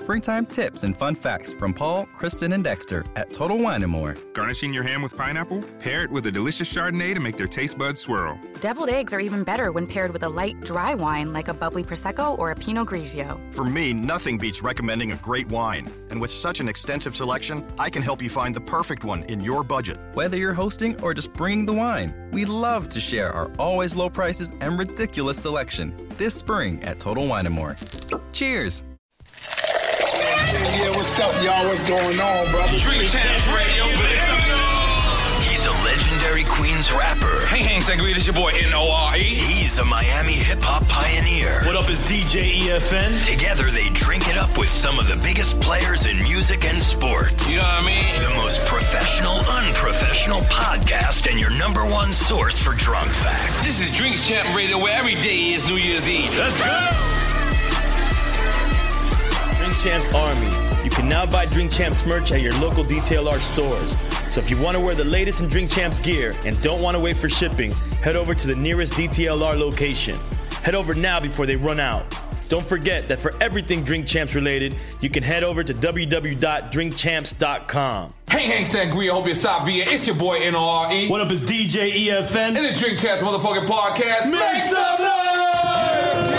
springtime tips and fun facts from Paul, Kristen, and Dexter at Total Wine & More. Garnishing your ham with pineapple? Pair it with a delicious Chardonnay to make their taste buds swirl. Deviled eggs are even better when paired with a light, dry wine like a bubbly Prosecco or a Pinot Grigio. For me, nothing beats recommending a great wine. And with such an extensive selection, I can help you find the perfect one in your budget. Whether you're hosting or just bringing the wine, we love to share our always low prices and ridiculous selection this spring at Total Wine & More. Cheers! Yeah, what's up, y'all? What's going on, brother? Drink Champs Radio, He's a legendary Queens rapper. Hey, Sangria, this your boy N.O.R.E. He's a Miami hip-hop pioneer. What up, is DJ EFN? Together, they drink it up with some of the biggest players in music and sports. You know what I mean? The most professional, unprofessional podcast and your number one source for drunk facts. This is Drinks Champ Radio, where every day is New Year's Eve. Let's go! Drink Champs Army. You can now buy Drink Champs merch at your local DTLR stores. So if you want to wear the latest in Drink Champs gear and don't want to wait for shipping, head over to the nearest DTLR location. Head over now before they run out. Don't forget that for everything Drink Champs related, you can head over to www.drinkchamps.com. Hey, Sangria, hope you're Savia. It's your boy N.O.R.E. What up, is DJ EFN? And it's Drink Champs motherfucking podcast. Make some noise!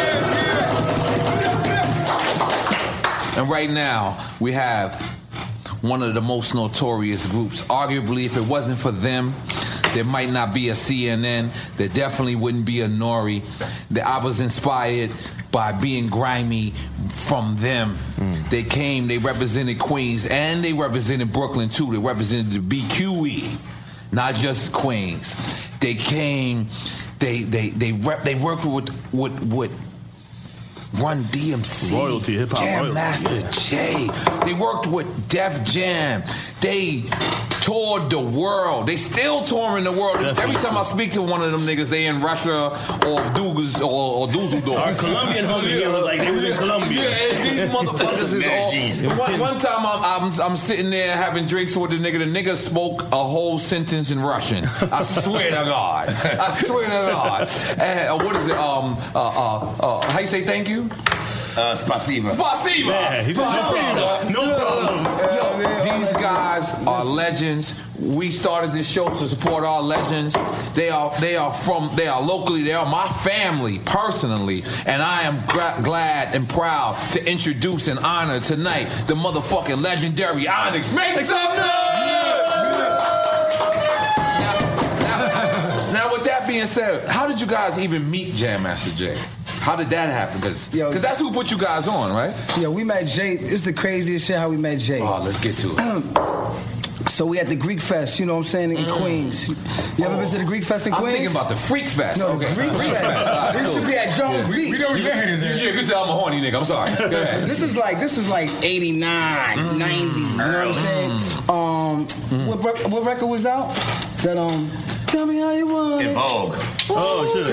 And right now, we have one of the most notorious groups. Arguably, if it wasn't for them, there might not be a CNN. There definitely wouldn't be a Nori. I was inspired by being grimy from them. They came, they represented Queens, and they represented Brooklyn, too. They represented the BQE, not just Queens. They came, they worked with Run DMC, Royalty, hip-hop Jam royalty. Master Jay. They worked with Def Jam. They toured the world. They still touring the world. Definitely. Every time I speak to one of them niggas, they in Russia or Dusseldorf. Our Colombian homie here was like, they was in Colombia. Yeah, these motherfuckers is all. One time I'm sitting there having drinks with the nigga. The nigga spoke a whole sentence in Russian. I swear to God. I swear to God. What is it? How you say thank you? Spasiba. Spasiba. Yeah, he's Spasiba. No problem. Yo, these guys are legends. We started this show to support our legends. They are locally. They are my family personally, and I am glad and proud to introduce and honor tonight the motherfucking legendary Onyx. Make some noise! Now, with that being said, how did you guys even meet Jam Master Jay? How did that happen? Because that's who put you guys on, right? Yeah, we met Jay. It's the craziest shit how we met Jay. Oh, let's get to it. So we at the Greek Fest, you know what I'm saying, in Queens. You ever been to the Greek Fest in Queens? I'm thinking about the Freak Fest. No, the Greek Fest. We used to be at Jones Beach. We know we got here. Yeah, good tell I'm a horny nigga. I'm sorry. Go ahead. This is like 89, 90. You know what I'm saying? What record was out? That Tell me how you want it. In Vogue. Oh, shit.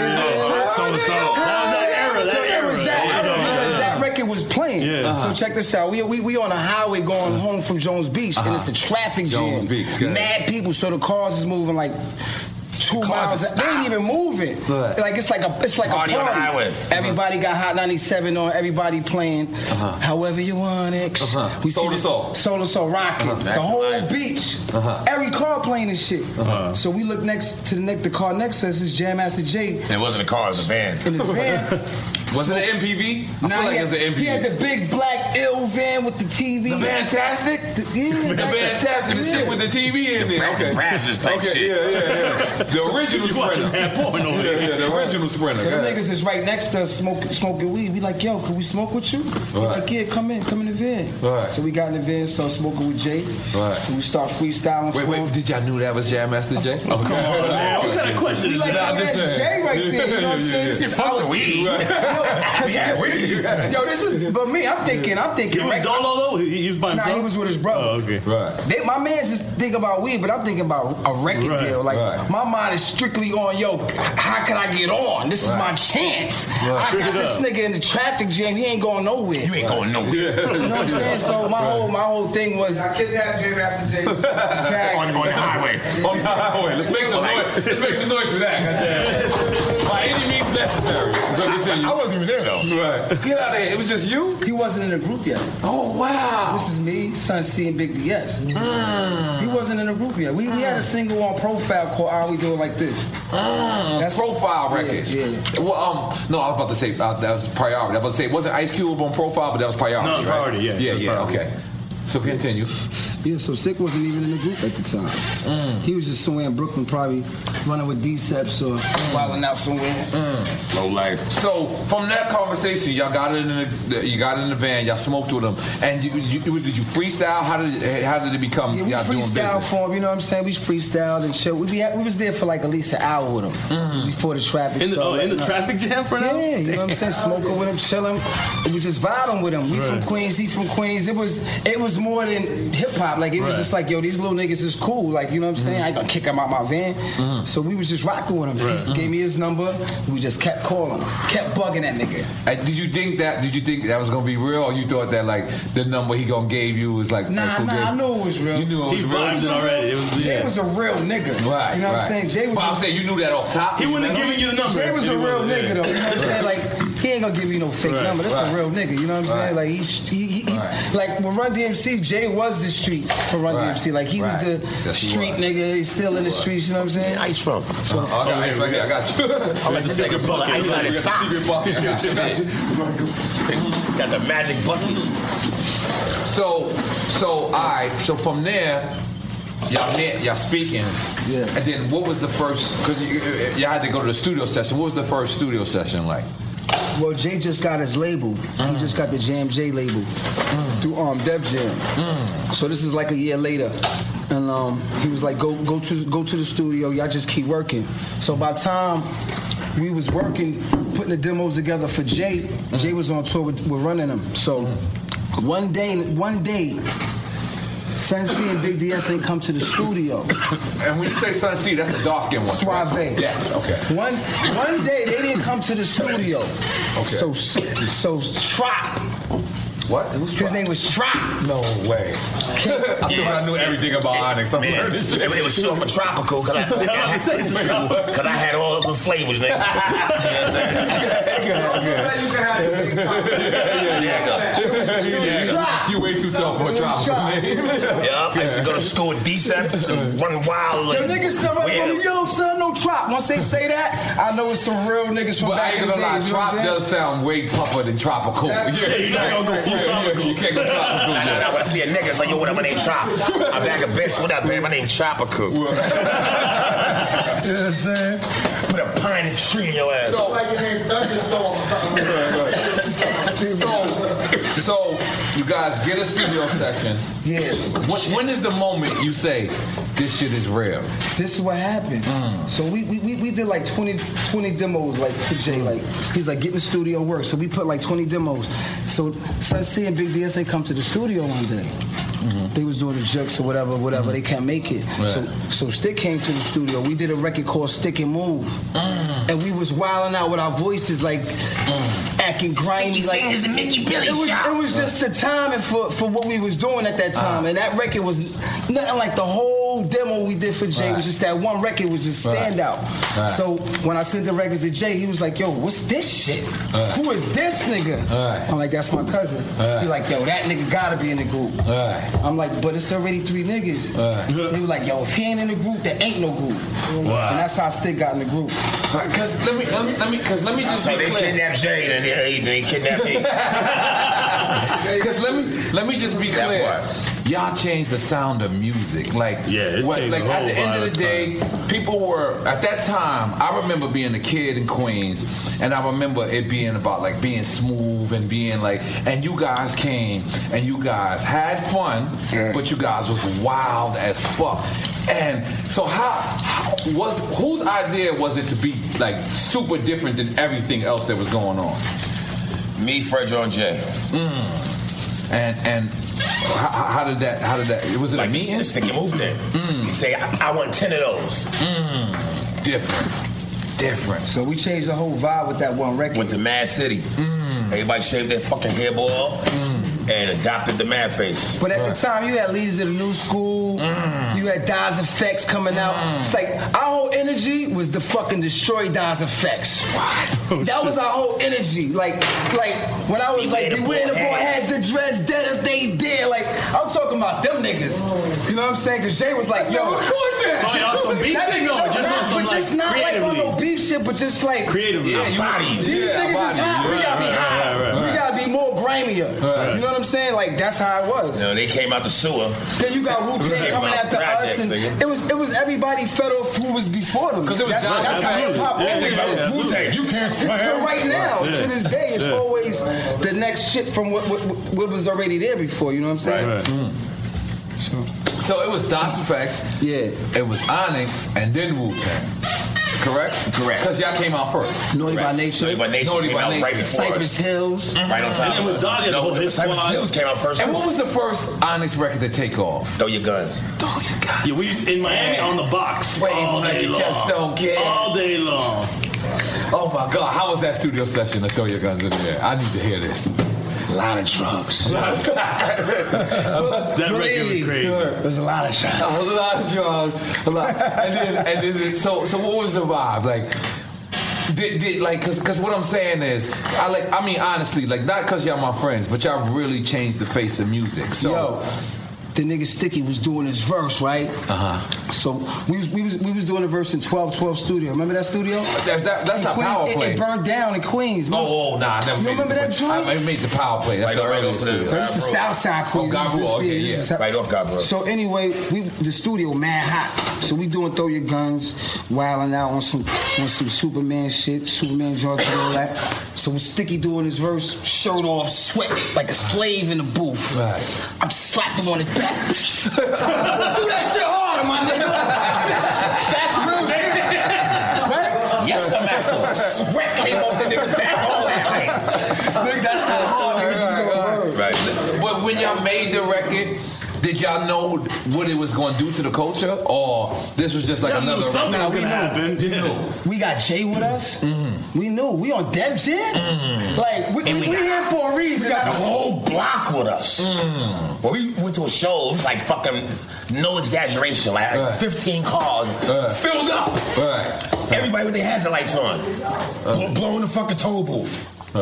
Because that record was playing. Yeah. So check this out. We on a highway going home from Jones Beach, and it's a traffic jam. Mad people, so the cars is moving like 2 miles. They ain't even moving. Like it's like a party. On the highway. Everybody got Hot 97 on. Everybody playing. However you want it. We Soul see to Soul rocking. The whole beach. Every car playing this shit. So we look next to the car next to us is Jam Master Jay. It wasn't a car, it was a van. In the van. Was it an MPV? I feel like it was an MPV. He had the big black ill van with the TV. The Fantastic? The Fantastic. The shit with the TV in there. Okay. Brazzers type shit. Yeah. The original Sprinter. The original Sprinter. So the niggas is right next to us smoking weed. We like, yo, can we smoke with you? We're like, yeah, come in the van. Right. So we got in the van, started smoking with Jay. Right. And we start freestyling. Wait, did y'all knew that was Jam Master Jay? Oh, come on, man. What kind of question is Like, that? that's Jay right there. You know what I'm saying? Fuck the weed. Yo, this is, but me, I'm thinking. He was Dolo though? He was by himself? Nah, he was with his brother. Oh, okay. Right. My man's just thinking about weed, but I'm thinking about a record deal. Like, my mind is strictly on, yo, how can I get on? This is my chance. I got this nigga in the traffic jam. He ain't going nowhere. You ain't going nowhere. You know what I'm saying? So my whole thing was, I kidnapped Jay Master Jay. Exactly. On the highway. On the highway. Let's make some noise. Let's make some noise for that. By any means necessary. So continue. I wasn't even there though. Right. Get out of here. It was just you? He wasn't in the group yet. Oh, wow. This is me, Sun C, and Big DS. He wasn't in the group yet. We had a single on Profile called "All We Do It Like This." That's Profile Records. Yeah. Well, no, I was about to say that was Priority. I was about to say it wasn't Ice Cube on Profile, but that was Priority. No, Priority. Right? Yeah. Yeah. Okay. So continue. Yeah, so Stick wasn't even in the group at the time. He was just somewhere in Brooklyn, probably running with D-Ceps or wilding out somewhere. Low life. So from that conversation, y'all got it in the van. Y'all smoked with him, and did you freestyle? How did it become? Yeah, we y'all doing freestyle business? for him. You know what I'm saying? We freestyled and shit. We was there for like at least an hour with him before the traffic started. In the traffic jam for now? Yeah, you know what I'm saying? Smoking with him, chilling. We just vibing with him. We from Queens, he from Queens. It was more than hip hop. Like it was just like, yo, these little niggas is cool. Like, you know what I'm saying? I ain't gonna kick him out my van. So we was just rocking with him. He gave me his number. We just kept calling him, kept bugging that nigga. Did you think that was gonna be real, or you thought that like the number he gonna gave you was like? Nah, I knew it was real. You knew it was he real. vibed it already. Jay was a real nigga. Right. You know what I'm saying? Jay was. But I'm saying you knew that off top. He wouldn't have given you the number. Jay was a real nigga though. You know what I'm saying? Like he ain't gonna give you no fake number. That's a real nigga. You know what I'm saying? Like he like with Run DMC, Jay was the streets for Run DMC. Like he was the street nigga. He's still in the streets. You know what I'm saying? Ice from. So I got ice right here. I got you. I like the second bucket. Ice on his socks. Got the magic bucket. So all right. So from there, y'all speaking. Yeah. And then what was the first? Because y'all had to go to the studio session. What was the first studio session like? Well, Jay just got his label. He just got the Jam J label through Def Jam. So this is like a year later. And he was like, go to the studio. Y'all just keep working. So by the time we was working, putting the demos together for Jay, Jay was on tour with running them. So one day, Sun C and Big DS ain't come to the studio. And when you say Sun C, that's the dark skin one. Suave. Right? Yes. Okay. One day they didn't come to the studio. Okay. So Trop. What? His name was Trop. No way. I thought I knew everything about Onyx. It was short for tropical because I had all of the flavors, nigga. You way too tough for a tropical name. Yeah, I used to go to school with D-Ceps and run wild. Yo, niggas still run from me. Yo, son, no Trop. Once they say that, I know it's some real niggas from back in the day. But Trop does sound way tougher than tropical. You can't go tropical. Nah, when I see a nigga, it's like, yo, what up, my name Trop. I back a bitch, what up, man? My name Tropical. You know what I'm saying? Put a pine tree in your ass. So, like your name Thunderstorm or something. So you guys get a studio session. Yeah. When is the moment you say, this shit is real? This is what happened. So we did like 20 demos like for Jay. Like he's like, get in the studio work. So we put like 20 demos. So Sun C and Big DS, they come to the studio one day. They was doing the jokes or whatever. They can't make it. Right. So Stick came to the studio. We did a record called Stick and Move. And we was wilding out with our voices like acting grimy. Like it was just the timing for what we was doing at that time. And that record was nothing like the whole demo we did for Jay. It was just that one record was just stand out. So when I sent the records to Jay, he was like, yo, what's this shit? Who is this nigga? I'm like, that's my cousin. He like, yo, that nigga gotta be in the group. I'm like, but it's already 3 niggas. They were like, yo, if he ain't in the group, there ain't no group. And that's how Stick got in the group. Cause let me just so be they clear. kidnapped Jay and they kidnapped me. Cause let me just be clear. Y'all changed the sound of music. Like, at the end of the day, people were, at that time, I remember being a kid in Queens, and I remember it being about like being smooth and being like, and you guys came and you guys had fun, but you guys was wild as fuck. And so whose idea was it to be like super different than everything else that was going on? Me, Fredro, and Jay. And how did that, was it like a meeting? This nigga moved in. He say, I want 10 of those. Different. So we changed the whole vibe with that one record. Went to Mad City. Everybody shaved their fucking hairball. and adopted the Mad Face. But at the time, you had Leaders of the New School. You had Daz Effects coming out. It's like our whole energy was to fucking destroy Daz Effects. That was our whole energy. Like when I was like, beware the boy had the dress dead if they did. Like I'm talking about them niggas. You know what I'm saying? Because Jay was like, yo, some beef shit going. Just not like on no beef shit, but just like creatively. These niggas is hot. We gotta be hot. We gotta be more grimier. You know what I'm saying? Like that's how it was. You know, they came out the sewer. Then you got Wu-Tang coming after us, and it was everybody fed off who was before them. Because it was that's how hip hop always is. Wu-Tang, you can't So right now, to this day, it's always the next shit from what was already there before. You know what I'm saying? So it was Das Effects. Yeah. It was Onyx and then Wu-Tang. Correct? Correct. Because y'all came out first. Naughty by Nature. Naughty by Nature came out right before Cypress Hills. Right on time. And then with Doggy, the whole hip Cypress squad. Hills came out first. And what was the first Onyx record to take off? Throw Your Guns. Throw Your Guns. Yeah, we used in Miami on the box. Wave all like day you long. just don't care. All day long. Oh my God, how was that studio session to Throw Your Guns in there? I need to hear this. A lot of drugs. That record was crazy. There's a lot of drugs. A lot of drugs. A lot. And then, so what was the vibe? Like, did like, cause what I'm saying is, I mean, honestly, like, not cause y'all my friends, but y'all really changed the face of music. So. Yo, the nigga Sticky was doing his verse, right? So we was doing a verse in 1212 Studio. Remember that studio? That's not Power Play. It burned down in Queens. Oh, nah, I never. You remember that joint? I made the Power Play. That's the earlier studio. This is Southside Queens. Right off Godbrook. So anyway, the studio mad hot. So we doing Throw Your Guns, wilding out on some Superman shit, Superman drugs and all that. So with Sticky doing his verse, shirt off, sweat like a slave in the booth. Right. I slapped him on his back. Do that shit harder, my nigga. That's real shit. Right? Yes, I'm asking. Sweat came off the nigga's back. All that. Nigga, that's so hard. Right. But when y'all made the record, did y'all know what it was going to do to the culture, or this was just like another? Something was going to happen. We got Jay with us. We knew. We on Dev Jam. Like we here for a reason. We got the whole block with us. When we went to a show, it was like fucking no exaggeration, like 15 cars filled up. Everybody with their headlights on, blowing the fucking toll booth.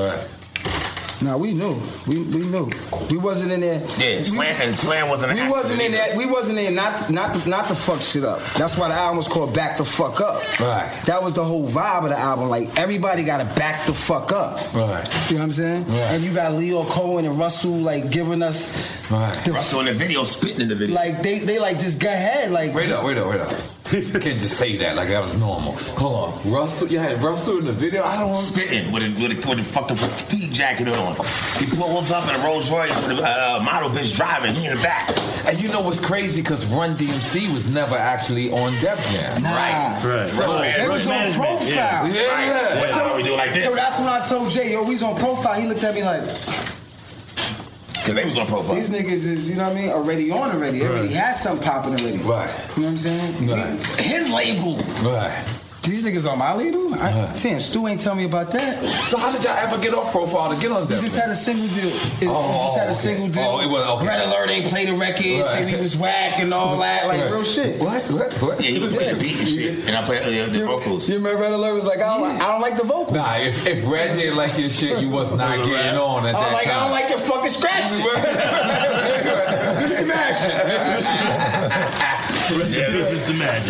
Nah, we knew. We knew. We wasn't in there. Yeah, Slam wasn't. We wasn't in there. We wasn't in not to fuck shit up. That's why the album was called Back the Fuck Up. Right. That was the whole vibe of the album. Like everybody got to back the fuck up. Right. You know what I'm saying? Right. And you got Leo Cohen and Russell like giving us. Right. Russell in the video, spitting in the video. Like they like just go ahead. Like wait up. You can't just say that like that was normal. Hold on, Russell. You had Russell in the video. I don't want spitting with a fucking fatigue jacket on. He pulls up in a Rolls Royce with a model bitch driving. He in the back. And you know what's crazy? Because Run DMC was never actually on Def Jam. Nah. Right. So it was on Profile. Yeah. Right. So we do like this. So that's when I told Jay, yo, we's on Profile. He looked at me like. Because they was on Profile. These niggas is, you know what I mean, already on already. They already had something popping already. Right. You know what I'm saying? Right. His label. Right. These niggas on my label? Damn, Stu ain't tell me about that. So how did y'all ever get off Profile to get on Def Jam? We just had a single deal. It just had a single deal. Oh, it was okay. Red Alert ain't play the record, say we was whack and all that, like real shit. What? Yeah, he was playing the beat and shit. And I played the vocals. You remember Red Alert was like, I don't like the vocals. Nah, if Red didn't like your shit, you was not getting on at that time. I don't like your fucking scratching. Mr. Mash. Rest in peace, Mr. Mash.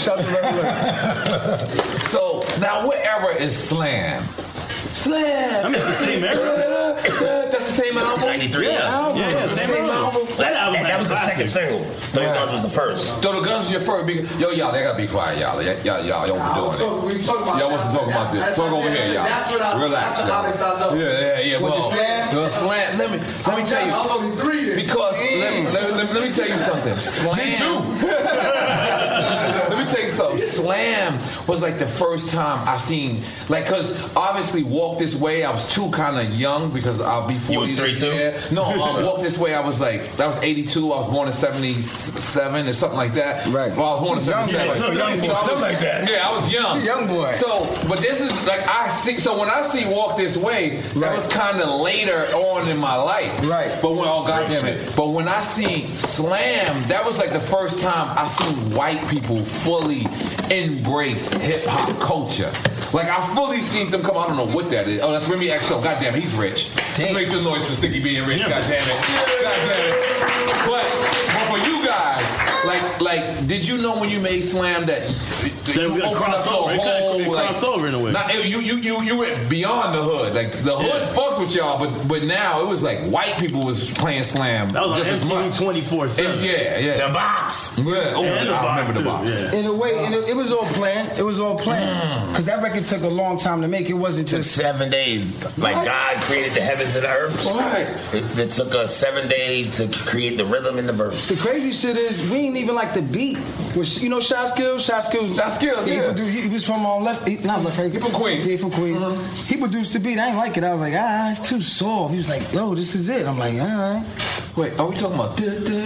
So now what era is Slam? Slam! I mean, it's the same era. That's the same album? 93, Yeah, the same album. That was the second single. Throw Your Guns was the first. Throw the Guns was your first. Yo, y'all, they gotta be quiet, y'all. Y'all overdoing it. Y'all wasn't talking about this. Talk over here, y'all. Relax, y'all. Yeah. Well, Slam. Let me tell you. Because let me tell you something. Slam. Me too. Let me tell you something. Slam was like the first time I seen, like, because obviously Walk This Way, I was too kind of young because I'll be 40 You was 3 too? No, Walk This Way, I was like, that was 82. I was born in 77 or something like that. Right. Well, I was born in 77. Something like that. Yeah, I was young. Young boy. So, but this is like I see. So when I see Walk This Way, that was kind of later on in my life. Right. But when But when I see Slam, that was like the first time I seen white people fully embrace hip hop culture. Like I fully seen them come. I don't know what that is. Oh, that's Remy XO. God damn, he's rich. Let's make some noise for Sticky being rich. God damn it. God damn it. But for you guys, like, did you know when you made Slam that Then we crossed over. It crossed over in a way. You went beyond the hood. Like the hood fucked with y'all, but now it was like white people was playing Slam That was just as much. 24/7. Yeah. The box. Yeah. Oh, And the I box remember the too, box. yeah. In a way, and it was all planned. It was all planned. Because that record took a long time to make. It wasn't Took just 7 days. Like God created the heavens and the earth. Right. It took us 7 days to create the rhythm in the verse. The crazy shit is we ain't even like the beat. Which, you know, Shot Skills. Shot Skills, yeah. He was from not left. He from Queens. Yeah, from Queens. He produced the beat. I ain't like it. I was like, it's too soft. He was like, yo, this is it. I'm like, all right. Wait, are we talking about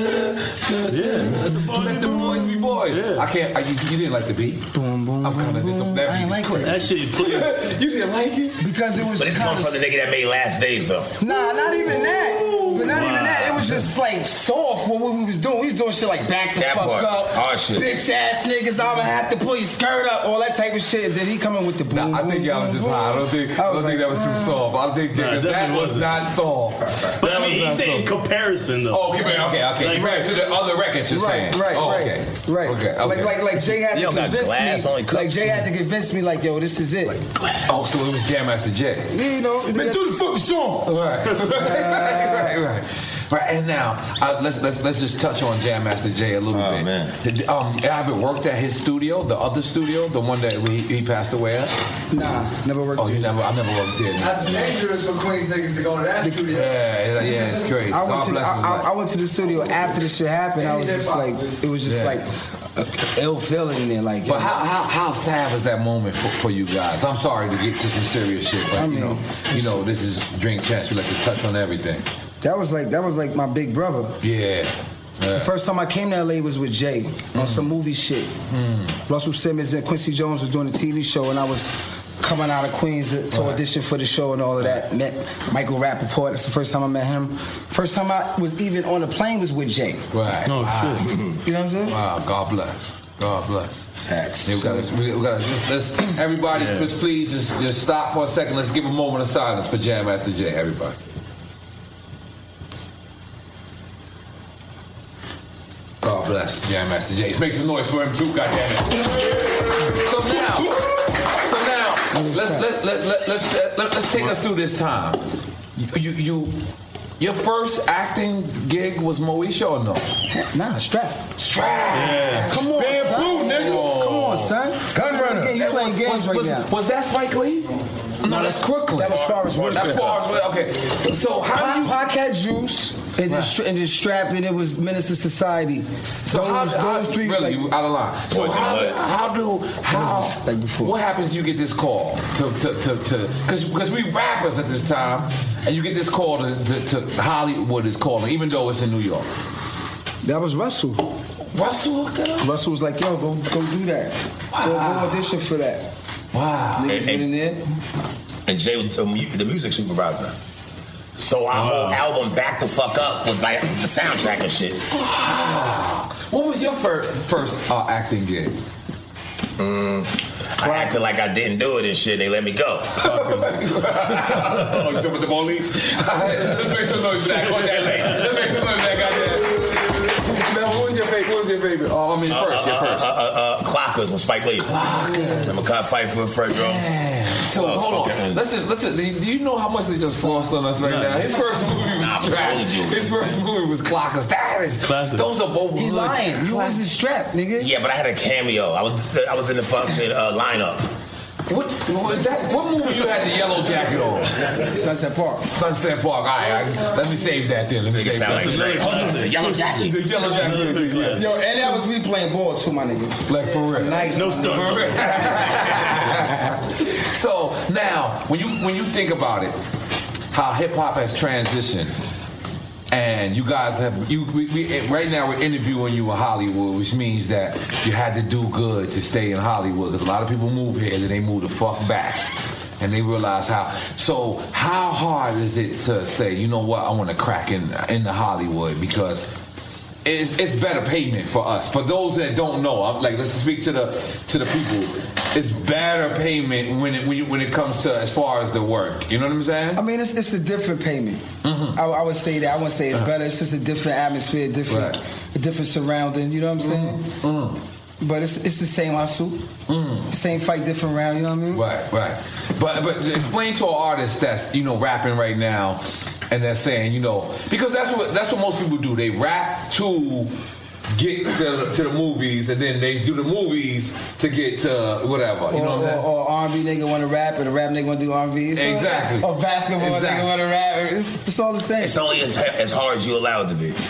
Let the boys be boys? Yeah. I can't. You didn't like the beat? Boom, boom. I'm kind of disappointed. That I beat ain't is like crazy. That shit. You didn't like it? Because it was But it's kind coming of... from the nigga that made Last Days, though. Nah, not even that. But not even that. It was just like soft for what we was doing. We was doing shit like back the That fuck part. up. Hard shit. Bitch ass niggas, I'ma have to pull your skirt up. All that type of shit. Then he come in with the boom. I think y'all was just high. I don't think that was too soft. I think that was not soft. But I mean, he's saying in comparison, though. Oh, okay. Like, Compared to the other records, you're saying. Right. Okay. Like Jay had to convince me. Like Jay had to convince me, like, yo, this is it. Oh, so it was Jam Master Jay. Yeah, you know. Man, do the fucking song. Right, and now let's just touch on Jam Master Jay a little bit. Man. Have you worked at his studio, the other studio, the one that he passed away at? Nah, never worked. Oh, I never worked there. That's dangerous for Queens niggas to go to that studio. Yeah, it's crazy. I went to the studio after this shit happened. I was just like, it was just like an ill feeling in there. Like, but how sad was that moment for you guys? I'm sorry to get to some serious shit, but you know, this is Drink Champs. We like to touch on everything. That was like my big brother. Yeah. The first time I came to LA was with Jay on some movie shit. Russell Simmons and Quincy Jones was doing a TV show, and I was coming out of Queens to audition for the show and all of that. Met Michael Rappaport. That's the first time I met him. First time I was even on a plane was with Jay. Right. Oh, shit. You know what I'm saying? Wow, God bless. God bless. Facts. Yeah, we gotta let's everybody please just stop for a second. Let's give a moment of silence for Jam Master Jay, everybody. God bless Jam Master Jay. Make some noise for him too, goddammit. So now, let's take us through this time. Your first acting gig was Moesha or no? Nah, Strap. Yeah. Come on, Bamboo, nigga. Come on, son. Gunrunner. You playing games right now. Was that Spike Lee? No, that's Crooklyn. That was Forrest Whitaker. That's Forrest Whitaker. Okay. So how do you... Pac had Juice and just Strapped, and it was Menace to Society. So those three really like, out of line. So like before. What happens? You get this call to because we rappers at this time, and you get this call to Hollywood is calling, even though it's in New York. That was Russell. Russell hooked it up? Russell was like, yo, go do that. Wow. Go audition for that. Wow. Niggas went in there. And Jay was the music supervisor. So our whole album, Back the Fuck Up, was like the soundtrack and shit. What was your first acting gig? I acted like I didn't do it and shit. They let me go. Oh, you done with the ball leaf? Let's make some noise for that. Let's make some noise for that goddamn. What was your favorite? Oh, I mean, first. Clockers with Spike Lee. Clockers. I'm a cop fight for Fred Drum. So hold on. Let's just. Do you know how much they just lost on us right now? His first movie was Strapped. His first movie was Clockers. That is classic. Those are both. He lying. You wasn't Strapped, nigga. Yeah, but I had a cameo. I was in the fucking lineup. What was that? What movie you had the yellow jacket on? Sunset Park. Sunset Park. All right, let me save that then. Let me save that. The yellow jacket. The yellow jacket. Yo, and that was me playing ball too, my nigga. Like for real. Nice. No stunt. So now, when you think about it, how hip hop has transitioned. And you guys have right now we're interviewing you in Hollywood, which means that you had to do good to stay in Hollywood because a lot of people move here and then they move the fuck back, and they realize how. So how hard is it to say, you know what, I want to crack into Hollywood because it's better payment for us. For those that don't know, let's speak to the people. It's better payment when it comes to as far as the work. You know what I'm saying? I mean, it's a different payment. Mm-hmm. I would say that. I wouldn't say it's better. It's just a different atmosphere, a different surrounding. You know what I'm saying? Mm-hmm. But it's the same hustle, same fight, different round. You know what I mean? Right. But explain to an artist that's rapping right now, and they're saying because that's what most people do. They rap to get to the movies, and then they do the movies to get to whatever. You know what I'm saying? Or R&B nigga want to rap, and a rap nigga want to do R&B. Exactly. Or basketball nigga want to rap. It's all the same. It's only as hard as you allow it to be.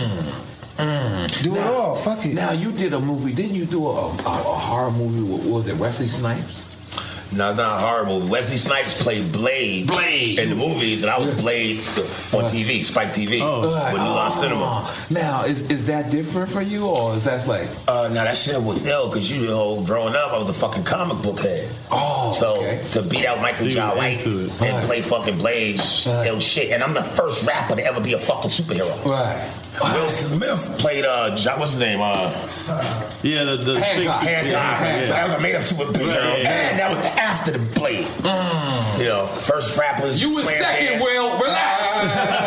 Do it all. Fuck it. Now you did a movie. Didn't you do a horror movie? What was it? Wesley Snipes? No, it's not a horror movie. Wesley Snipes played Blade in the movies, and I was Blade on TV, Spike TV, with New Line Cinema. Now, is that different for you, or is that like? No, that shit was ill because growing up, I was a fucking comic book head. To beat out Michael Jai White and play fucking Blade, ill shit. And I'm the first rapper to ever be a fucking superhero. Right. Will Smith played what's his name? the Hancock. That was a made up superhero, and that was after the Blade. First rappers. You was second, Will. Relax.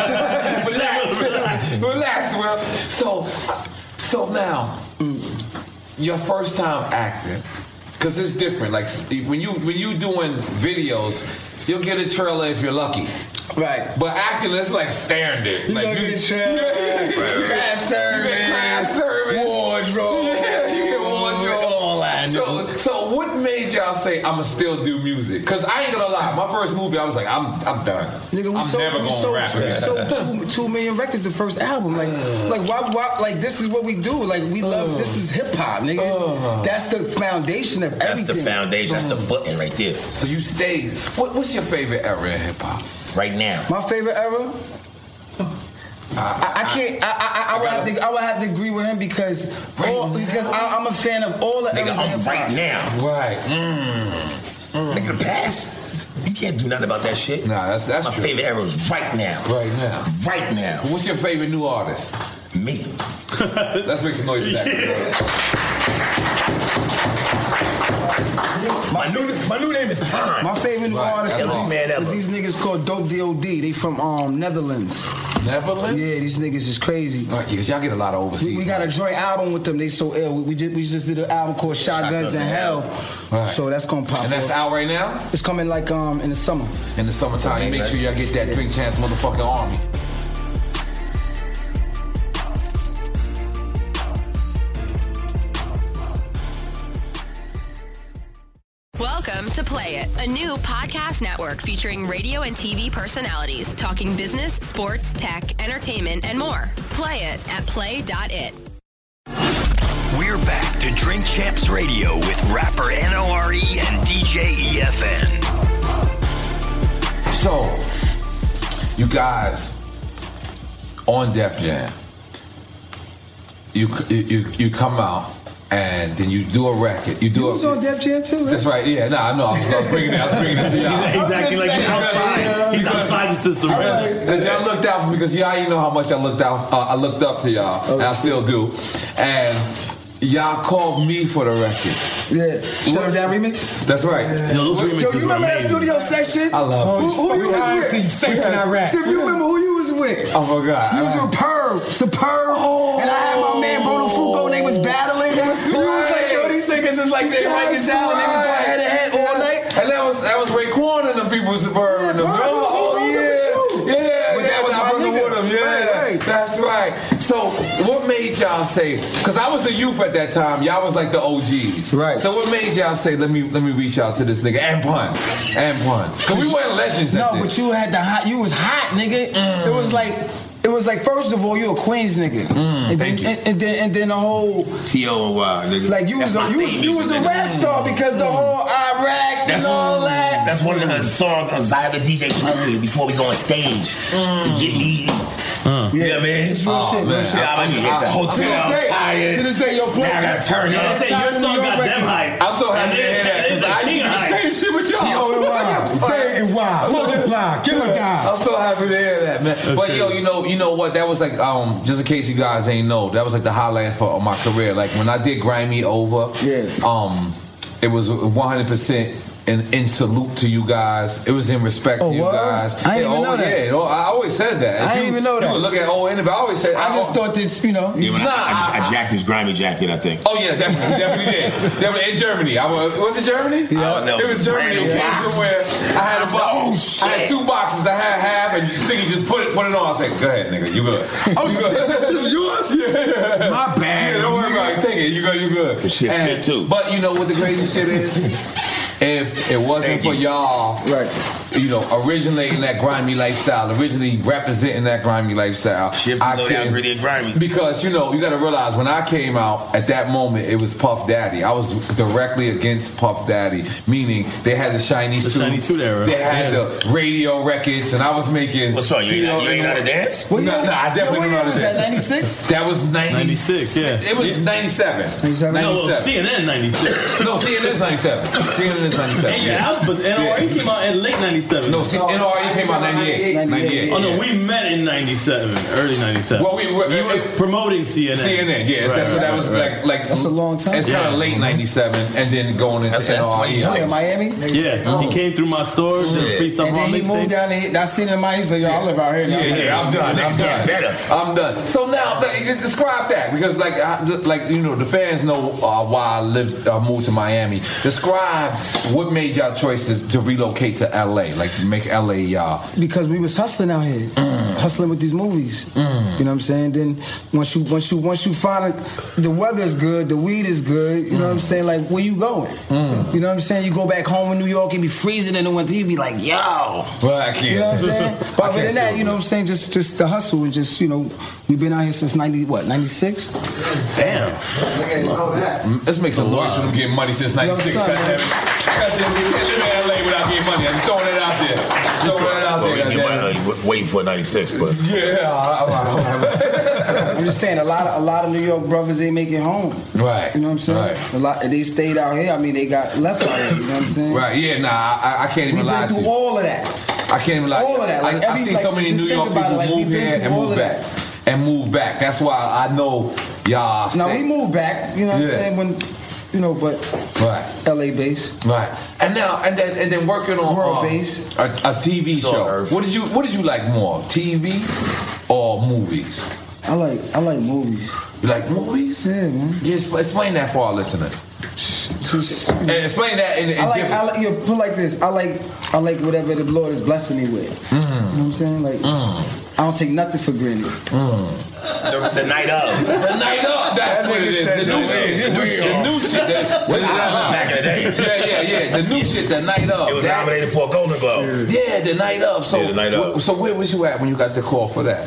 Relax, Will. So now, your first time acting, because it's different. Like when you doing videos, you'll get a trailer if you're lucky. Right. But acting, it's like standard. You don't get a trailer. Craft service. Wardrobe. You get wardrobe. All that. So what made y'all say I'ma still do music? Cause I ain't gonna lie, my first movie I was like I'm done. Nigga, we sold 2 million records the first album. Like why like this is what we do. Like we love this is hip hop, nigga. That's the foundation of everything. That's the foundation. That's the footing right there. So you stayed. What's your favorite era in hip hop? Right now. My favorite era? I can't. I would have to agree with him because I'm a fan of all the eras of hip hop. Right now. Right. Nigga, the past. You can't do nothing about that shit. Nah, that's my true. favorite era is right now. Right now. Right now. What's your favorite new artist? Me. Let's make some noise for that. My new name is Time. My favorite new artist is these niggas called Dope D.O.D. They from Netherlands. Netherlands? Yeah, these niggas is crazy. Right, because y'all get a lot of overseas. We got a joint album with them. They so ill. We just did an album called Shotguns in Hell. Right. So that's gonna pop. And that's out right now? It's coming like in the summer. In the summertime, you make sure y'all get that Drink Champs motherfucking army. Welcome to Play It, a new podcast network featuring radio and TV personalities talking business, sports, tech, entertainment, and more. Play it at play.it. We're back to Drink Champs Radio with rapper NORE and DJ EFN. So, you guys on Def Jam, you come out. And then you do a record. You was on Def Jam too, right? That's right. Yeah. No, I know. I was bringing it to y'all. Exactly like he's outside. He's outside the system. Because y'all looked out for me. Because y'all, you know how much I looked up to y'all, and I still do. And y'all called me for the record. Yeah. Shut Up Down remix. That's right. Those remixes you remember that studio session? I love it. Who you was with? Safe in Iraq. Steve, you remember who you was with? I forgot. You was with Superb. And I had my man Bruno Fugo, and they was battling. You was like, yo, these niggas is like they ranking down, and they was going head to head all night. And that was Raekwon and the people Superb. Yeah, Yeah. But that was my nigga. With him. Yeah. Right. right. That's right. So what made y'all say? Because I was the youth at that time. Y'all was like the OGs. Right. So what made y'all say? Let me reach out to this nigga and pun. Because we weren't legends. No, but you had the hot. You was hot, nigga. It was like first of all, you a Queens nigga, and then the whole T.O.Y. nigga. Like you was a rap star because the whole Iraq and all that. That's one of the songs I have the DJ play before we go on stage to get me. Yeah, man. It's real shit. Man. Yeah, I mean, at the hotel, tired. To this day, yo, play. Now I gotta turn up. Say your song got them hype. I'm so happy to hear that because I used to do the same shit with y'all. T.O.Y. Multiply, kill a guy. I'm so happy to hear that, man. But yo, you know what? That was like just in case you guys ain't know, that was like the highlight part of my career. Like when I did Grind Me Over, it was 100% in salute to you guys. It was in respect to you guys. I didn't even know that. Yeah, I always says that. I didn't even know that. You would look at old interview. I always say. I just thought that I jacked his grimy jacket, I think. Oh yeah, definitely did. Definitely in Germany. Was it Germany? Yeah, it was Germany. It came somewhere. I had a box. I had 2 boxes. I had half, and Sticky just put it on. I said, "Go ahead, nigga. You good? Oh, this is yours? Yeah. My bad. Yeah, don't worry about it. Take it. You good? The shit fit too. But you know what the craziest shit is? If it wasn't for y'all, originating that grimy lifestyle, originally representing that grimy lifestyle, I couldn't really grimy. Because you got to realize when I came out at that moment, it was Puff Daddy. I was directly against Puff Daddy, meaning they had the shiny suit era. They had the radio records, and I was making. What's wrong? You ain't know how to dance? I definitely know how to dance. Was that 96? That was 96. Yeah, it was 97. 97. No, CNN 96. No, CNN's 97. CNN is 97. Yeah, but NRE came out in late 97. No, NRE came out 98. Oh no, we met in 97, early 97. Well, you were promoting CNN. CNN, yeah. That was like that's a long time. It's kind of late 97, and then going into NRE. In Miami? Yeah, he came through my store, did free stuff and on then he moved down there. I seen him in Miami. He said, "Yo, I live out here now." Yeah, I'm done. I'm done. So now, describe that because, like the fans know why I moved to Miami. Describe what made y'all choices to relocate to LA, like make LA y'all? Because we was hustling out here, hustling with these movies. You know what I'm saying? Then once you find the weather's good, the weed is good. You know what I'm saying? Like where you going? You know what I'm saying? You go back home in New York, it be freezing in the winter. You be like, yo. Well, I can't. You know what I'm saying? But other than that, you know what I'm saying? Just the hustle and just we've been out here since 96. Damn. Let's make some noise for them getting money since 96. Goddamn, you can't live in LA without getting money. I'm just throwing it out there. Waiting for 96, but I'm just saying a lot of New York brothers ain't make it home. Right. You know what I'm saying? Right. A lot they stayed out here. I mean, they got left out here. You know what I'm saying? Right. Yeah. Nah. I can't even lie to you. We've been through all of that. I can't even lie. All of that. Like I see so many New York people move here and move back. And move back. That's why I know y'all. Now we moved back. You know what I'm saying? When. But LA base, right? And now and then working on world base, a TV show. What did you like more, TV or movies? I like movies. You like movies? Yeah, man. Just explain that for our listeners. And explain that in I like put like this. I like whatever the Lord is blessing me with. You know what I'm saying? Like I don't take nothing for granted. The night of. The night of. That's what it is. The new shit. Back in the day. Yeah. The new shit. The night of. It was nominated for a Golden Globe. Yeah, the night of. So, the night of. So where was you at when you got the call for that?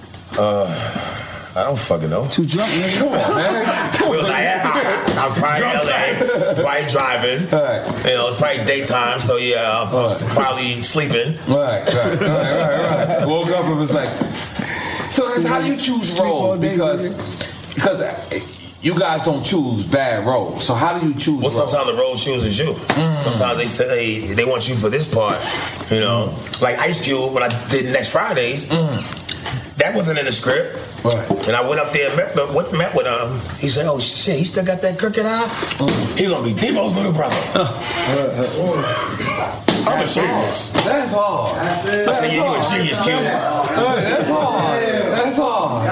I don't fucking know. Too drunk, nigga. Come on, man. I'm probably in LA, probably driving. Right. It's probably daytime, so I'm probably sleeping. Right. Woke up and was like, so that's how you choose roles because you guys don't choose bad roles. So how do you choose? Well, sometimes the role chooses you. Sometimes they say they want you for this part. Like Ice Cube when I did Next Fridays. That wasn't in the script. Right. And I went up there and met with him. He said, "Oh shit, he still got that crooked eye. He gonna be Demo's little brother." I'm a genius. That's hard. I said, "You a genius, Q." That's hard. That's hard.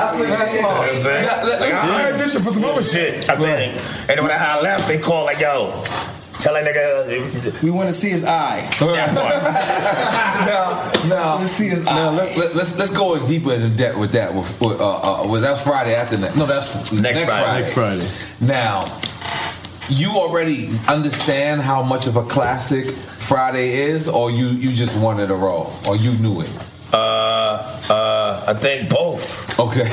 I heard this shit for some other shit, I think. And then when I left, they called like, "Yo, Tell that nigga. We want to see his eye. Now, let's see his eye. Let's go deeper into depth with that. With that's Friday after that. No, that's next Friday. Next Friday. Now, you already understand how much of a classic Friday is, or you just wanted to roll, or you knew it? I think both. Okay.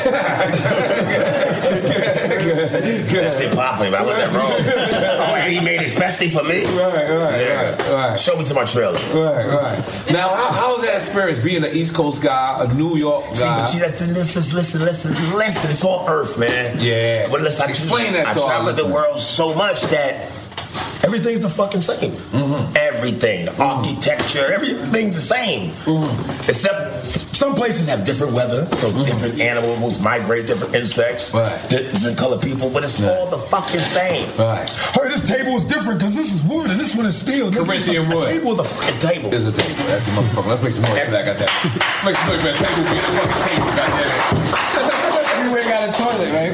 That shit popping, but I let that roll. Oh, and he made it especially for me. Right. Show me to my trailer. Right. Now, how was that experience being an East Coast guy, a New York guy? See, but listen. It's all Earth, man. Yeah. But listen, Explain that to I our travel the listeners. world so much that everything's the fucking same. Everything, the architecture, everything's the same. Except some places have different weather, so different animals migrate, different insects, different colored people, but it's all the fucking same. Right. Hey, this table is different because this is wood and this one is steel. Corinthian wood. A table is a fucking table. It's a table. That's a motherfucker. Let's make some noise for that. Got that. Make some noise for that table. Be a fucking table. Goddamn it. Everywhere got a toilet, right?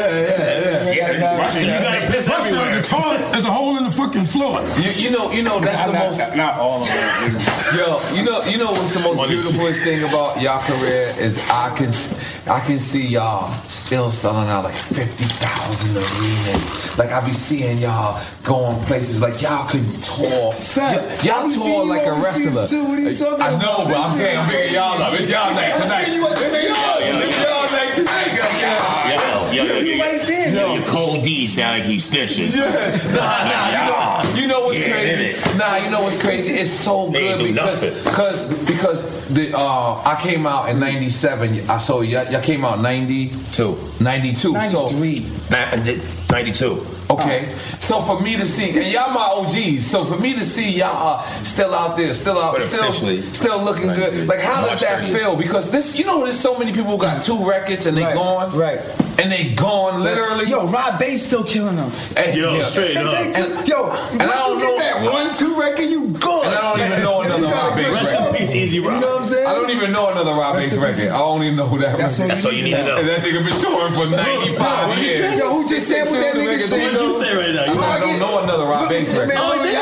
The toilet, there's a hole in the fucking floor. You know that's the most. Not all of it. Yo, you know what's the most beautifulest thing about y'all career is I can see y'all still selling out like 50,000 arenas. Like I be seeing y'all going places like y'all could tour. Son, y'all tour like a wrestler. Too. What are you talking I about? know, but I'm saying I'm bringing y'all up. It's y'all night tonight. It's y'all night tonight. Yo, right there. Your cold D sound like he stitches. Nah, you know what's crazy? You know what's crazy? It's so good because I came out in 97. I saw y'all came out 92. 93. So 92. Okay, so for me to see, and y'all my OGs, so for me to see y'all still out there, still looking good. Like, how does that feel? Because there's so many people who got 2 records and they gone, right? And they gone literally. Yo, Rob Bass still killing them. Straight up. And I don't know that 1-2 record, you good. And I don't even know another Rob Bass record. Rest in peace, Easy Rock. You know what I'm saying? I don't even know another Rob Bass record. I only know that. That's all you need to know. And that nigga been touring for 95 years. Yo, who just said what that nigga said? What you say right now? I don't know another Rob Bass record.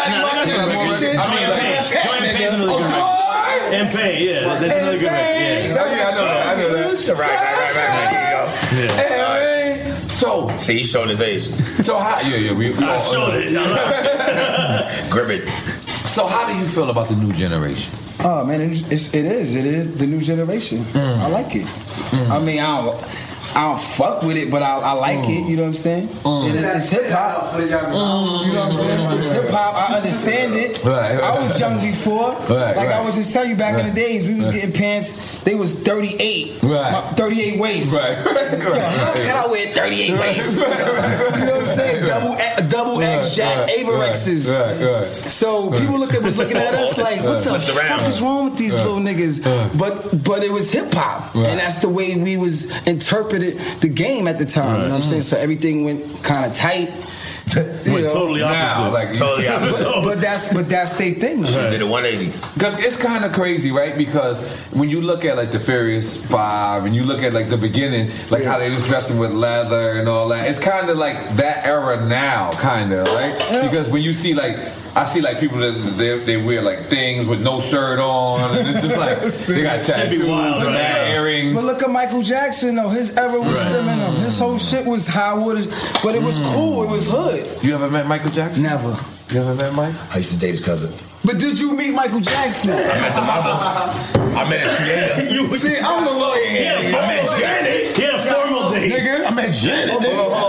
And Pay, yeah, that's another good record. Yeah. I know that. Right. So, see, he's showing his age. So how? We all showed it. Grip it. So how do you feel about the new generation? Oh man, it is the new generation. I like it. I mean, I don't fuck with it, but I like it. You know what I'm saying? It's hip hop. You know what I'm saying? It's hip hop. I understand it. I was young before. I was just telling you back in the days, we was getting pants. They was 38. 38 waist. Right. How can I wear 38 waist? You know what I'm saying? Double X Jack Averexes. So people was looking at us like, what the fuck is wrong with these little niggas? But it was hip hop, and that's the way we was interpreted the game at the time. You know what I'm saying? So everything went kind of tight. Totally opposite. Totally opposite. But that's their thing. She did a 180. Because it's kind of crazy, right? Because when you look at like the Furious 5 and you look at like the beginning, like how they was dressing with leather and all that, it's kind of like that era now, kind of, right? Because when you see I see like people that they wear like things with no shirt on, and it's just like they got tattoos and bad earrings. But look at Michael Jackson though. His era was feminine. His whole shit was Hollywood, but it was cool. It was hood. You ever met Michael Jackson? Never. You ever met Mike? I used to date his cousin. But did you meet Michael Jackson? I met the mother. I met his creator. See, I'm the lawyer. I met Janet. He had a formal date. Nigga, I met Janet.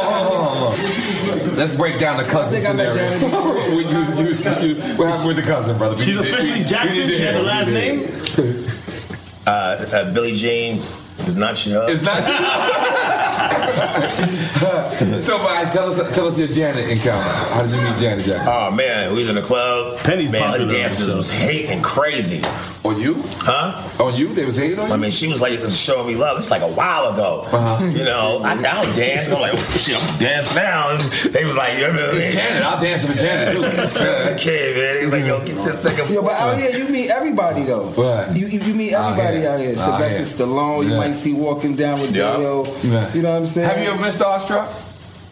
Let's break down the cousin scenario. What happened with the cousin, brother? She's officially Jackson. She had the last name. Billie Jean. It's not Chubb. It's not Chubb. So, tell us your Janet encounter. How did you meet Janet Jackson? Oh man, we was in the club. Penny's her dancers was hating crazy. On you? Huh? On you? They was hating on you? I mean, she was like showing me love. It's like a while ago. You know, I don't dance. I'm like, oh shit, I'm dance now. They was like, it's Janet. I'll dance with Janet. Okay, man. They was like, yo, get this nigga. Yo, but out here you meet everybody though. Right. You meet everybody out here. Sylvester Stallone. You might see walking down with Dale. You know what I'm saying? Have you ever been starstruck?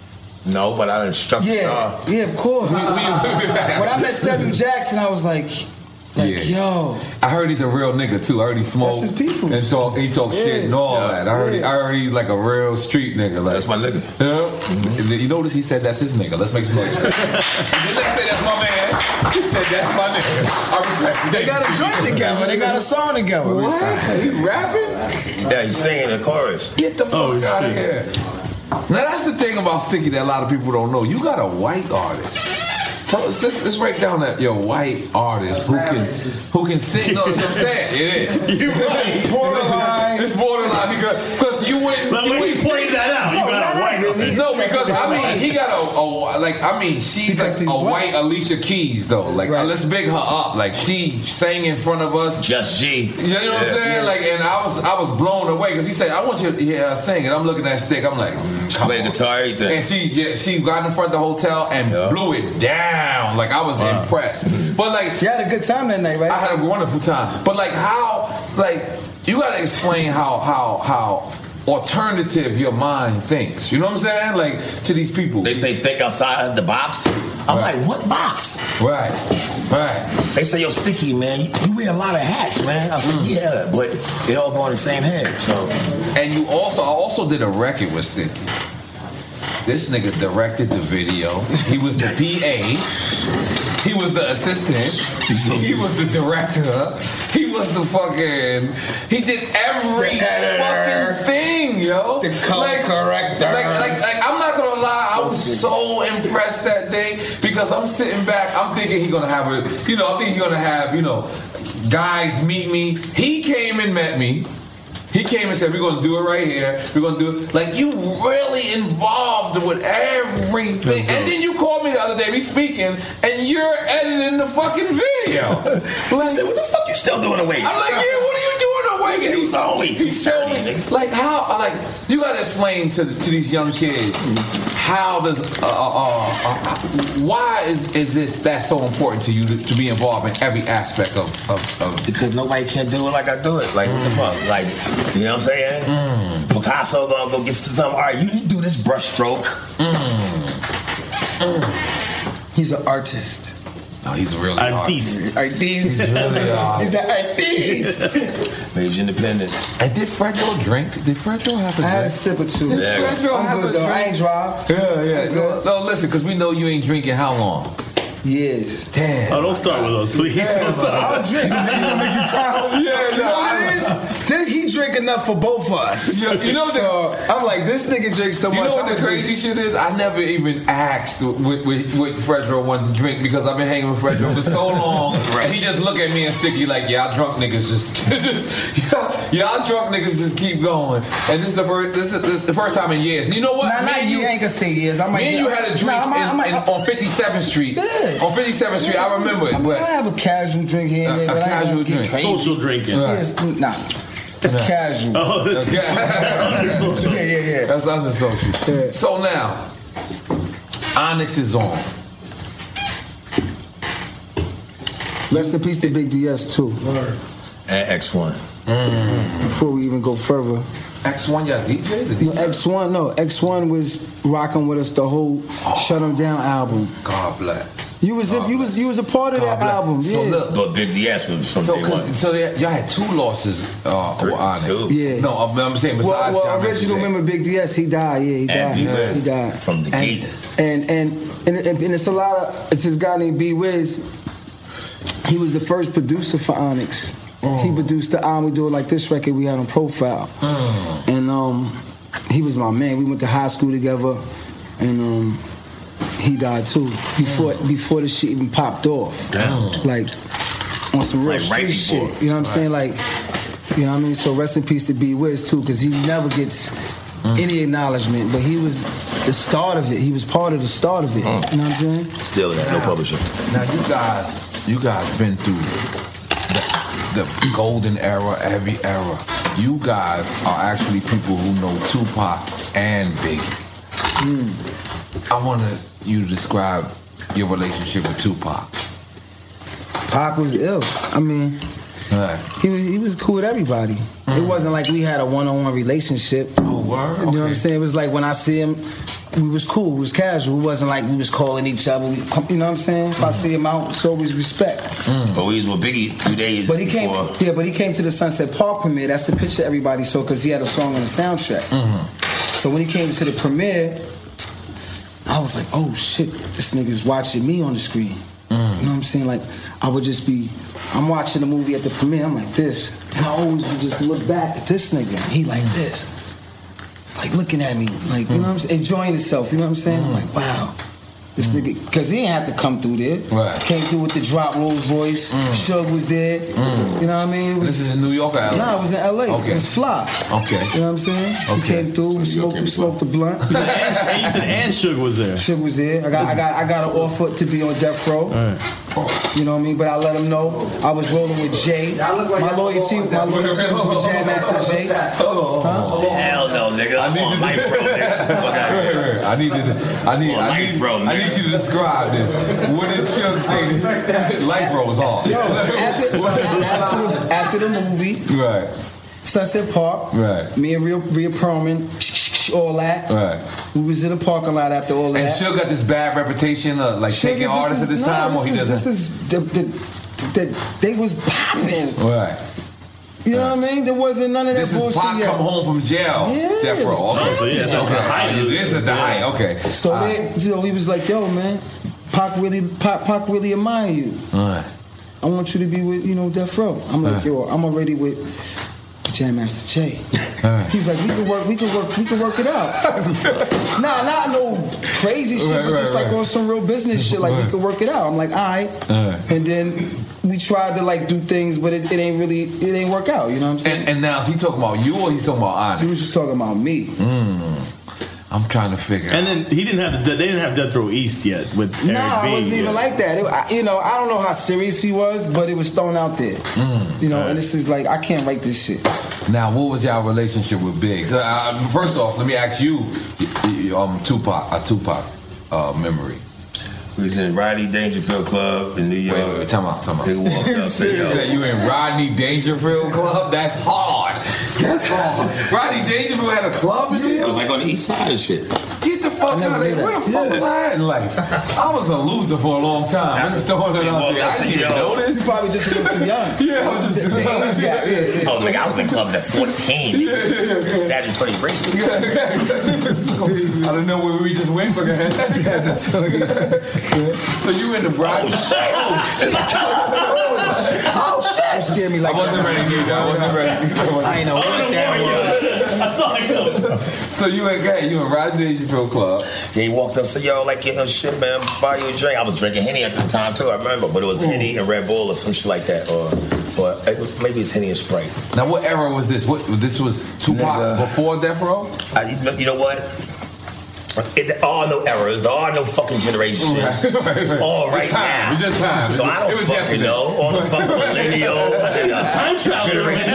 No, but I instruct Star. Yeah, of course. When I met Samuel Jackson, I was like, yo. I heard he's a real nigga too. I heard he smoked. That's his people. And he talk shit and all that. I heard he's like a real street nigga. Like, that's my nigga. Yeah. You notice he said that's his nigga. Let's make some noise. He didn't say that's my man. He said that's my nigga. I respect it. They got a joint together. They got a song together. What? He rapping? Yeah, he's singing the chorus. Get the fuck out of here. Now that's the thing about Sticky that a lot of people don't know. You got a white artist. Tell us, let's break down that your white artist who can sing. No, that's what I'm saying. It is. You're right. It's borderline. It's borderline because you wouldn't. But when you pointed that out, you got a white artist. No, because I mean he got she's like a white Alicia Keys though. Like let's big her up. Like she sang in front of us. Just G. You know what I'm saying? Yeah. Like, and I was blown away because he said, "I want you to hear her sing," and I'm looking at Stick. I'm like, play guitar, everything. And she got in front of the hotel and blew it down. Like I was impressed. But like, you had a good time that night, right? I had a wonderful time. But like, how? Like, you gotta explain how alternative your mind thinks. You know what I'm saying? Like to these people, they say think outside the box. I'm like, what box? Right. They say, yo, Sticky, man, you wear a lot of hats, man. I was like, yeah, but they all go in the same head. So, and I also did a record with Sticky. This nigga directed the video. He was the PA. He was the assistant. He was the director. He was the fucking. He did every fucking thing, yo. The color corrector. Like, I'm not gonna lie. I was so impressed that day because I'm sitting back. I'm thinking he's gonna have I'm thinking he's gonna have, guys meet me. He came and met me. He came and said, we're going to do it right here. We're going to do it. Like, you really involved with everything. And then you called me the other day, we speaking, and you're editing the fucking video. Like, what the fuck you still doing awake? I'm like, yeah, what are you doing awake? He was only 2:30. Like, how, like, you got to explain to these young kids, how does, why is this that so important to you to be involved in every aspect of because nobody can do it like I do it. Like, what the fuck? Like, you know what I'm saying? Picasso gonna go get to something. All right, you need to do this brush stroke. He's an artist. No, he's a really artist. He's really He's the artist. Major independent. And did Fredro drink? Did Fredro have a drink? I had a sip or two. Did Fredro have a drink? I ain't dry. Yeah. No, listen, because we know you ain't drinking how long? Years. Damn. Oh, don't start with us, please. I'll drink. Nigga make you cry. Yeah, you know what it is? He drink enough for both of us. You know so I'm like, this nigga drinks so much. You know what the crazy shit is? I never even asked what Fredro wanted to drink because I've been hanging with Fredro for so long. And he just look at me and Sticky like, y'all drunk niggas y'all drunk niggas just keep going. And this is the first time in years. And you know what? You ain't gonna say years. Me and you had a drink on 57th Street. Yeah. On 57th Street, I remember it. I have a casual drink here and there. A casual drink. Social drinking. Yes, casual. Oh, that's under social. Yeah. That's under social. Yeah. So now, Onyx is on. Rest in peace to Big DS too. And X1. Before we even go further. X1, y'all DJ? No, X1 was rocking with us the whole Shut 'Em Down album. God bless. You was a part of that album. So yeah. look, but Big DS was from day one. So y'all had two losses with Onyx. Yeah. No, I'm saying besides Well, original member Big DS, he died. Yeah, he died. He died from the gate. And it's a lot of. It's this guy named B Wiz. He was the first producer for Onyx. He produced the album We Do It Like This record we had on Profile. And he was my man. We went to high school together, and he died too before the shit even popped off. Damn. Like on some real like street shit. You know what I'm saying? Like, you know what I mean? So rest in peace to B Wiz too, because he never gets any acknowledgement, but he was the start of it. He was part of the start of it. You know what I'm saying? Still that, no publisher. Now you guys been through the golden era, every era. You guys are actually people who know Tupac and Biggie. I want you to describe your relationship with Tupac. Pac was ill. I mean, he was cool with everybody. It wasn't like we had a one-on-one relationship. Oh, word? You know what I'm saying? It was like when I see him, we was cool, it was casual. It wasn't like we was calling each other. You know what I'm saying? If I see him out, it's always respect. But we was with Biggie 2 days but he before. but he came to the Sunset Park premiere. That's the picture everybody saw because he had a song on the soundtrack. So when he came to the premiere, I was like, oh shit, this nigga's watching me on the screen. You know what I'm saying? Like, I would just be, I'm watching the movie at the premiere, I'm like this. And I always would just look back at this nigga. He like this. Like looking at me, like, you know what I'm saying? Enjoying himself, you know what I'm saying? I'm like, wow. This nigga, because he didn't have to come through there. Right. Came through with the drop Rolls Royce. Suge was there. You know what I mean? This is in New York or LA? Nah, it was in LA. Okay. It was fly. Okay. You know what I'm saying? He came through. We smoked the blunt. You said and Suge was there. Suge was there. I got an offer to be on Death Row. You know what I mean? But I let him know I was rolling with Jay. My loyalty was with Jam Master Jay. Hell no, nigga. I'm on Life Row, nigga. I need you to describe this. What did Suge say? Life Row was off. Yo, after the movie, right? Sunset Park, right? Me and Rhea Perlman, all that, right? We was in the parking lot after all that. And Suge got this bad reputation of like taking artists at this time, or he doesn't. This is they was popping, right? You know what I mean? There wasn't none of that bullshit. This is Pac come home from jail. Yeah, Death Row. Okay. This is the height. Okay. So he was like, "Yo, man, Pac really admire you. Right. I want you to be with Death Row." I'm like, "Yo, I'm already with Jam Master Jay." He's like, we can work it out. Nah, not no crazy shit, but just like on some real business shit. Like we can work it out. I'm like, all right. And then we tried to like do things, but it ain't work out. You know what I'm saying? And now is he talking about you or he's talking about Onyx? He was just talking about me. I'm trying to figure. And then they didn't have Death Row East yet with Eric B. Nah, it wasn't even like that. I don't know how serious he was, but it was thrown out there. And this is like, I can't write this shit. Now, what was y'all relationship with Big? First off, let me ask you, Tupac memory. We was in Rodney Dangerfield Club in New York. Wait, time out. Nigga walked up. Said you in Rodney Dangerfield Club? That's hard. Rodney Dangerfield had a club in there? It was like on the east side and shit. Get the fuck out of here. Where the fuck was I at in life? I was a loser for a long time. I'm just throwing it out there. I didn't even know this. You probably just a little too young. Yeah, I was just Oh, nigga, I was in clubs at 14. Statutory rape. I don't know where we just went for that. So you in the Rodney? Oh shit! You scared me like I wasn't ready either. I ain't know what that was. I saw him. So you in Rodney Dangerfield Club. Yeah, he walked up and said, yo, like, shit, man, buy you a drink. I was drinking Henny at the time, too, I remember. But it was Henny and Red Bull or some shit like that. Or maybe it's Henny and Sprite. Now, what era was this? This was Tupac before Death Row? You know what? There are no eras. There are no fucking generations. It's all right now. It's just time. So I don't fucking know. All the fucking millennial. Time travel generation.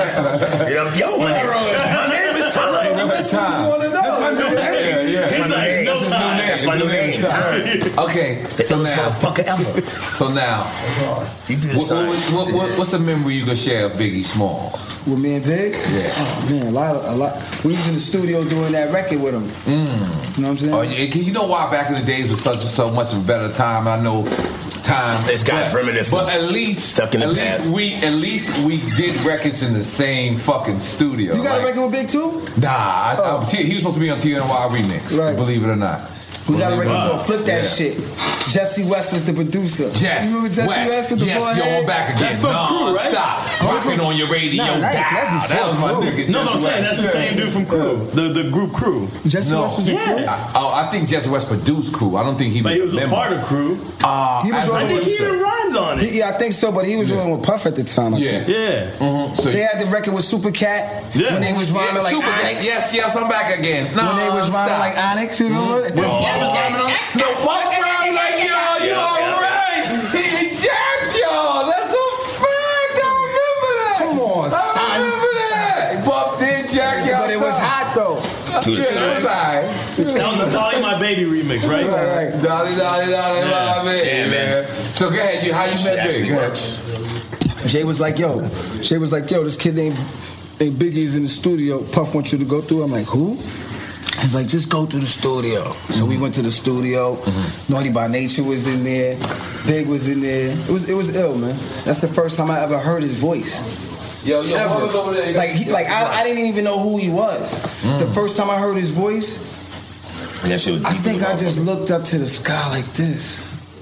Yo, my name is Tyler. That's what I want to know. That's my new name. Time. Okay. So now, motherfucker ever. So now, you do this. What's a memory you can share of Biggie Smalls? With me and Big? Yeah. Oh man, a lot. We was in the studio doing that record with him. You know what I'm saying? Because you know why back in the days was so much of a better time. I know time. This guy's reminiscent. But at least stuck in the past. At least we did records in the same fucking studio. You got a record with Big too? Nah, he was supposed to be on TNY Remix. Right. Believe it or not. We got a record called Flip That Shit. Jesse West was the producer. Yes. You remember Jesse West with the Yes, you're back again. That's from Crew, right? Stop. Rocking on your radio. That was my nigga. No, I'm saying that's the same dude from Crew. The group Crew. Jesse West was in Crew? I think Jesse West produced Crew. I don't think he was. But he was a part of Crew. I think he even rhymes on it. Yeah, I think so, but he was rolling with Puff at the time. Yeah. So they had the record with Super Cat when they was rhyming like Onyx. Yes, I'm back again. When they was rhyming like Onyx, you know what? No, Puff rhymed like y'all. You alright? He jacked y'all. That's a fact. I remember that. Come on, son. I remember that. Puff did jack y'all. But it was hot though. Dude, it was alright. That was the Dolly My Baby remix, right? Right. Dolly, my baby. Yeah, man. So go ahead. How you met Big? Jay was like, yo, this kid named Biggie's in the studio. Puff wants you to go through. I'm like, who? He's like, just go to the studio. So we went to the studio. Naughty by Nature was in there. Big was in there. It was ill, man. That's the first time I ever heard his voice. Yo, what was over there? I didn't even know who he was. The first time I heard his voice, I think I just looked up to the sky like this.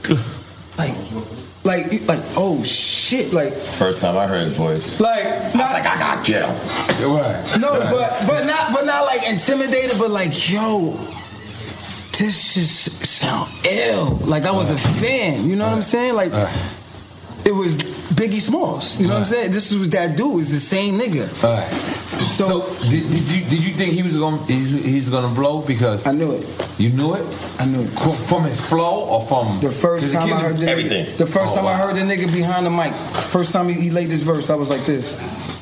Like, oh shit! Like first time I heard his voice, I was like, I got killed. Right. No, but not like intimidated, but like, yo, this just sound ill. Like I was a fan. You know what I'm saying? Like it was Biggie Smalls. You know what I'm saying? This was that dude. It's the same nigga. So did you think he's gonna blow? Because I knew it. You knew it? I knew it. From his flow or from the first time I heard everything? The first time I heard the nigga behind the mic. First time he laid this verse, I was like this.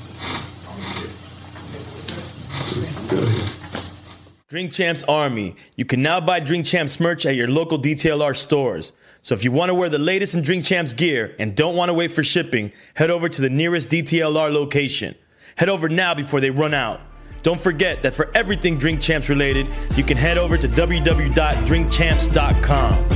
Drink Champs Army. You can now buy Drink Champs merch at your local DTLR stores. So if you want to wear the latest in Drink Champs gear and don't want to wait for shipping, head over to the nearest DTLR location. Head over now before they run out. Don't forget that for everything Drink Champs related, you can head over to www.drinkchamps.com.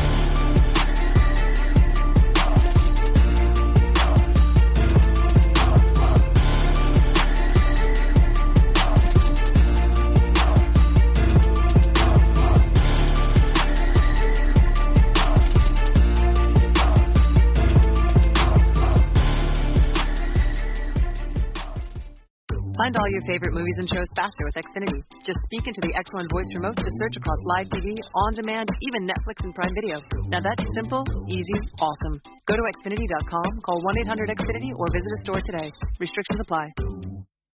Find all your favorite movies and shows faster with Xfinity. Just speak into the X1 voice remote to search across live TV, on demand, even Netflix and Prime Video. Now that's simple, easy, awesome. Go to Xfinity.com, call 1-800-XFINITY, or visit a store today. Restrictions apply.